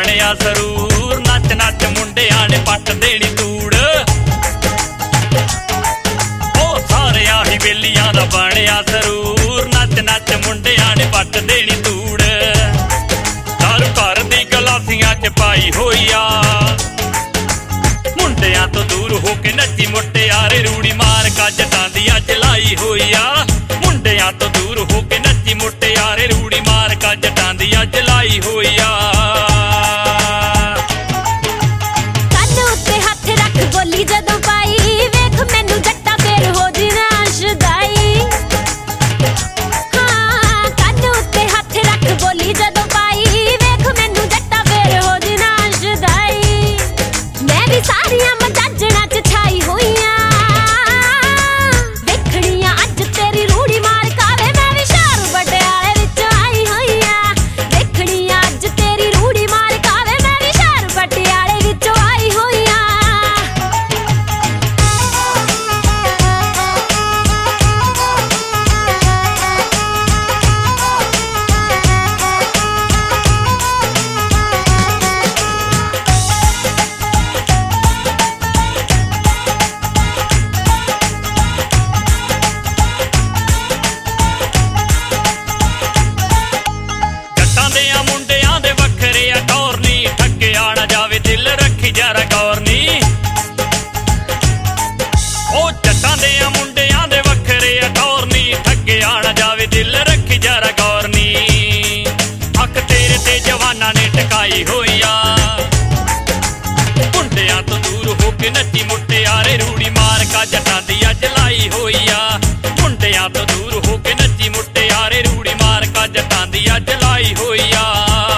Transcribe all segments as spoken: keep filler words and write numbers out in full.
ਬਣਿਆ ਸਰੂਰ, ਨੱਚ ਨੱਚ ਮੁੰਡਿਆਂ ਨੇ ਪੱਟ ਦੇਣੀ ਧੂੜ। ਉਹ ਸਾਰਿਆਂ ਹੀ ਬੇਲੀਆਂ ਦਾ ਬਣਿਆ ਸਰੂਰ, ਨੱਚ ਨੱਚ ਮੁੰਡਿਆਂ ਨੇ ਪੱਟ ਦੇਣੀ ਧੂੜ। ਦਾਰੂ ਘਰ ਦੀ ਗਲਾਸੀਆਂ ਚ ਪਾਈ ਹੋਈ ਆ, ਮੁੰਡਿਆਂ ਤੋਂ ਦੂਰ ਹੋ ਕੇ ਨੱਚੀ ਮੁਟਿਆਰੇ, ਰੂੜੀ ਮਾਰ ਕਾ ਜੱਟਾਂ ਦੀ ਅੱਜ ਲਾਈ ਹੋਈ ਆ। ਮੁੰਡਿਆਂ ਤੋਂ ਦੂਰ ਹੋ ਕੇ ਨੱਚੀ ਮੁਟਿਆਰੇ, ਰੂੜੀ ਮਾਰ ਕਾ ਜੱਟਾਂ ਦੀ ਅੱਜ ਲਾਈ ਹੋਈ ਆ। ਕੰਨ ਉੱਤੇ ਹੱਥ ਰੱਖ ਬੋਲੀ ਜਦੋਂ ਪਾਈ, ਵੇਖ ਮੈਨੂੰ ਜੱਟਾ ਫੇਰ ਹੋ ਜਿਨਾ ਸ਼ੁਦਾਈ। ਹਾਂ ਕੰਨ ਉੱਤੇ ਹੱਥ ਰੱਖ ਬੋਲੀ ਜਦੋਂ ਪਾਈ, ਵੇਖ ਮੈਨੂੰ ਜੱਟਾ ਫੇਰ ਹੋ ਜਿਨਾ ਸ਼ੁਦਾਈ। ਮੈਂ ਵੀ ਸਾਰੀਆਂ ਮਜਾਜਣਾ ਚ ਛਾਈ ਹੋਈਆਂ, ਵੇਖਣੀਆਂ ਅੱਜ ਤੇਰੀ ਰੂੜੀ ਮਾਰ ਕਾਵੇ। ਮੈਂ ਵੀ ਸ਼ਹਿਰ ਪਟਿਆਲੇ ਵਿੱਚ ਆਈ ਹੋਈਆਂ, ਵੇਖਣੀਆਂ ਅੱਜ ਤੇਰੀ ਰੂੜੀ ਮਾਰ ਕਾਵੇ। ਮੈਂ ਵੀ ਸ਼ਹਿਰ ਪਟਿਆਲੇ ਵਿੱਚ ਆਈ ਹੋਈਆਂ। ਮੁੰਡਿਆਂ ਦੇ ਵੱਖਰੇ ਆ ਟੌਰ ਨੀ, ਠੱਗਿਆ ਨਾ ਜਾਵੇ ਦਿਲ ਰੱਖੀ ਜਰਾ ਗੌਰ ਨੀ। ਉਹ ਜੱਟਾਂ ਦੇ ਆ ਮੁੰਡਿਆਂ ਦੇ ਵੱਖਰੇ ਆ ਟੌਰ ਨੀ, ਠੱਗਿਆ ਨਾ ਜਾਵੇ ਦਿਲ ਰੱਖੀ ਜਰਾ ਗੌਰ ਨੀ। ਅੱਖ ਤੇਰੇ ਤੇ ਜਵਾਨਾਂ ਨੇ ਟਕਾਈ ਹੋਈ ਆ, ਮੁੰਡਿਆਂ ਤੋਂ ਦੂਰ ਹੋ ਕੇ ਨੱਚੀ ਮੁਟਿਆਰੇ, ਰੂੜੀ ਮਾਰ ਕਾ ਜੱਟਾਂ ਦੀ ਅੱਜ ਲਾਈ ਹੋਈ ਆ। ਮੁੰਡਿਆਂ ਤੋਂ ਦੂਰ ਹੋ ਕੇ ਨੱਚੀ ਮੁਟਿਆਰੇ, ਰੂੜੀ ਮਾਰ ਕਾ ਜੱਟਾਂ ਦੀ ਅੱਜ ਲਾਈ ਹੋਈ ਆ।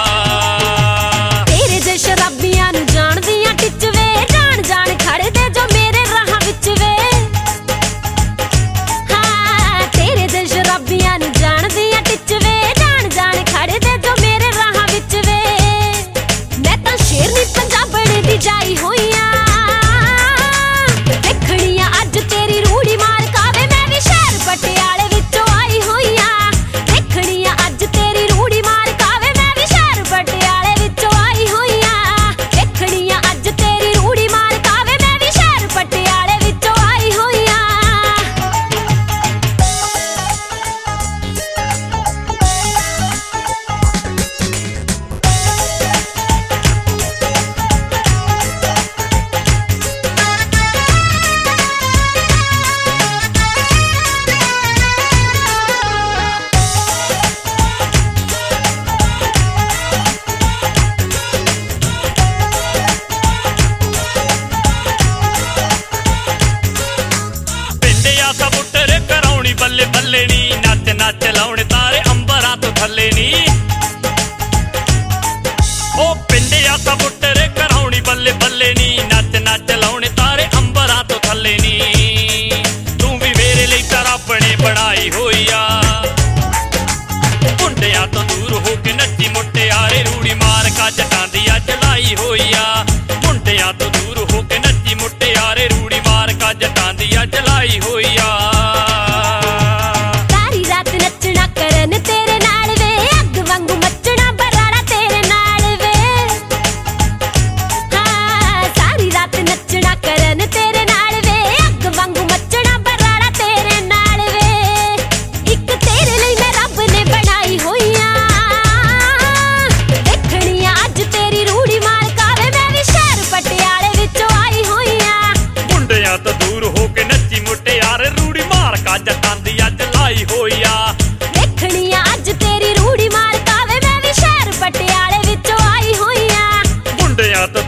ਤੇਰੇ ਜੇ ਸ਼ਰਾਬੀਆਂ ਨੂੰ ਜਾਣਦੀਆਂ ਟਿੱਚ ਵੇ, ਜਾਣ ਜਾਣ ਖੜਦੇ ਜੋ ਮੇਰੇ ਰਾਹਾਂ ਵਿੱਚ ਵੇ। ਹਾਂ ਤੇਰੇ ਜੇ ਸ਼ਰਾਬੀਆਂ ਨੂੰ ਜਾਣਦੀਆਂ ਟਿੱਚ ਵੇ, ਜਾਣ ਜਾਣ ਖੜਦੇ ਜੋ ਮੇਰੇ ਰਾਹਾਂ ਵਿੱਚ ਵੇ। ਮੈਂ ਤਾਂ ਸ਼ੇਰਨੀ ਪੰਜਾਬਣ ਦੀ ਜਾਈ ਹੋਈਆਂ, ਵੇਖਣੀਆਂ ਅੱਜ ਤੇਰੀ ਰੂੜੀ ਮਾਰ ਕਾਵੇ। ਮੈਂ ਵੀ ਸ਼ਹਿਰ ਪਟਿਆਲੇ ਵਿੱਚੋਂ ਆਈ ਹੋਈਆਂ, ਵੇਖਣੀਆਂ ਅੱਜ ਤੇਰੀ ਰੂੜੀ ਮਾਰ ਕਾਵੇ। ਮੈਂ ਵੀ ਸ਼ਹਿਰ ਪਟਿਆਲੇ ਵਿੱਚੋਂ ਆਈ ਹੋਈਆਂ, ਵੇਖਣੀਆਂ ਅੱਜ ਤੇਰੀ ਰੂੜੀ ਮਾਰ ਕਾਵੇ। ਮੈਂ ਵੀ ਸ਼ਹਿਰ ਪਟਿਆਲੇ ਵਿੱਚੋਂ ਆਈ ਹੋਈਆਂ। ਪਿੰਡਿਆ ਕਬੂਤਰ ਕਰਾਉਣੀ ਬੱਲੇ ਬੱਲੇ ਨੀ, ਨੱਚ ਨੱਚ ਲਾਉਣੇ ਤਾਰੇ ਅੰਬਰਾਂ ਤੋਂ ਥੱਲੇ ਨੀ। ਉਹ ਪਿੰਡਿਆ ਕਬੂਤਰ ਕਰਾਉਣੀ ਬੱਲੇ ਬੱਲੇ ਨੀ, ਨੱਚ ਨੱਚ ਲਾਉਣੇ ਤਾਰੇ ਅੰਬਰਾਂ ਤੋਂ ਥੱਲੇ ਨੀ। ਤੂੰ ਵੀ ਮੇਰੇ ਲਈ ਤਾਂ ਰੱਬ ਨੇ ਬਣਾਈ ਹੋਈ ਆ, ਮੁੰਡਿਆਂ ਤੋਂ ਦੂਰ ਹੋ ਕੇ ਨੱਚੀ ਮੁਟਿਆਰੇ, ਰੂੜੀ ਮਾਰ ਕਾ ਜੱਟਾਂ ਦੀ ਅੱਜ ਲਾਈ ਹੋਈ ਆ। ਮੁੰਡਿਆਂ ਤੋਂ ਦੂਰ ਹੋ ਕੇ ਨੱਚੀ ਮੁਟਿਆਰੇ, ਰੂੜੀ ਮਾਰ ਕਾ ਜੱਟਾਂ ਦੀ ਅੱਜ ਲਾਈ ਹੋਈ ਆ। ਸਾਰੀ ਰਾਤ ਨੱਚਣਾ ਕਰਨ ਤੇਰੇ ਨਾਲ ਵੇ, ਅੱਗ ਵਾਂਗੂ ਮੱਚਣਾ ਬਰਾੜਾ ਤੇਰੇ ਨਾਲ ਵੇ। ਹਾਂ ਸਾਰੀ ਰਾਤ ਨੱਚਣਾ ਕਰਨ ਤੇਰੇ ਨਾਲ ਵੇ, ਅੱਗ ਵਾਂਗੂ ਮੱਚਣਾ ਬਰਾੜਾ ਤੇਰੇ ਨਾਲ ਵੇ। ਇੱਕ ਤੇਰੇ ਲਈ ਮੈਂ ਰੱਬ ਨੇ ਬਣਾਈ ਹੋਈਆਂ, ਵੇਖਣੀਆਂ ਅੱਜ ਤੇਰੀ ਰੂੜੀ ਮਾਰ ਕਾਵੇ। ਮੈਂ ਵੀ ਸ਼ਹਿਰ ਪਟਿਆਲੇ ਵਿੱਚੋਂ ਆਈ ਹੋਈਆਂ, ਮੁੰਡਿਆਂ ਤੋਂ ਦੂਰ ਹੋ ਕੇ ਨੱਚੀ ਮੁਟਿਆਰੇ, ਰੂੜੀ ਮਾਰ ਕਾ ਜੱਟਾਂ ਦੀ ਅੱਜ ਲਾਈ ਹੋਈ ਆ। ਵੇਖਣੀਆਂ ਅੱਜ ਤੇਰੀ ਰੂੜੀ ਮਾਰ ਕਾਵੇ। ਮੈਂ ਵੀ ਸ਼ਹਿਰ ਪਟਿਆਲੇ ਵਿੱਚੋਂ ਆਈ ਹੋਈਆਂ, ਮੁੰਡਿਆਂ ਤੋਂ